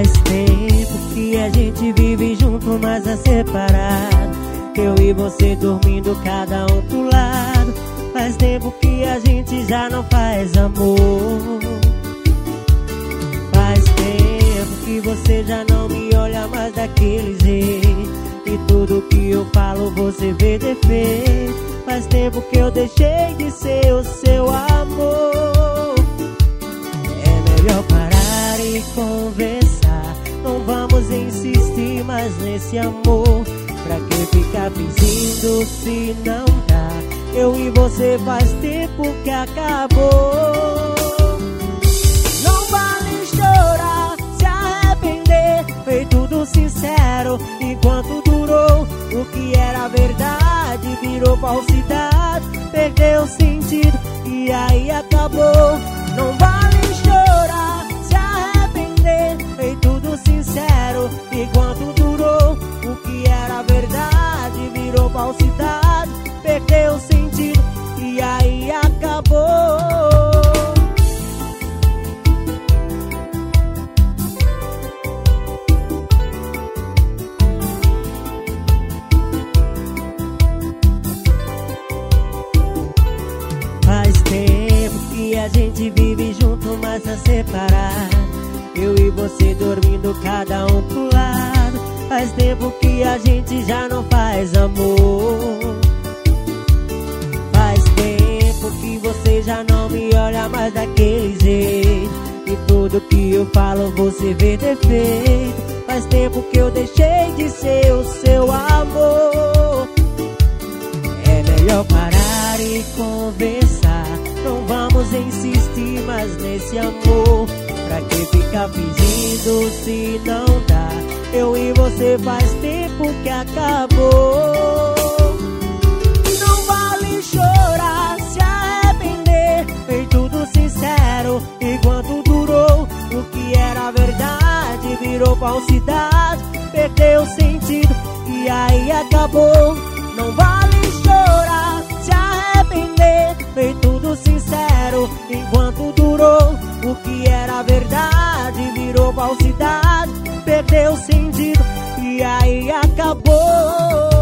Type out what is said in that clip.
Faz tempo que a gente vive junto, mas é separado. Eu e você dormindo, cada um pro lado. Faz tempo que a gente já não faz amor. Faz tempo que você já não me olha mais daquele jeito, e tudo que eu falo você vê defeito. Faz tempo que eu deixei de ser o seu amor. É melhor parar e conversar. Não vamos insistir mais nesse amor. Pra que ficar fingindo se não dá? Eu e você faz tempo que acabou. Não vale chorar, se arrepender. Foi tudo sincero enquanto durou. O que era verdade virou falsidade. Perdeu o sentido e aí acabou. Não vale chorar, se arrepender. Foi tudo sincero enquanto durou. O que era verdade virou falsidade. Perdeu o sentido e aí acabou. Faz tempo que a gente vive junto, mas tá separado. Eu e você dormindo, cada um pro lado. Faz tempo que a gente já não faz amor. Faz tempo que você já não me olha mais daquele jeito, e tudo que eu falo você vê defeito. Faz tempo que eu deixei de ser o seu amor. É melhor parar e conversar. Não vamos insistir mais nesse amor. Pra que ficar fingindo se não dá? Eu e você faz tempo que acabou. Não vale chorar, se arrepender. Foi tudo sincero enquanto durou. O que era verdade virou falsidade. Perdeu o sentido e aí acabou. Não vale chorar, se arrepender. Foi tudo sincero enquanto durou. O que era verdade virou falsidade. Perdeu o sentido e aí acabou.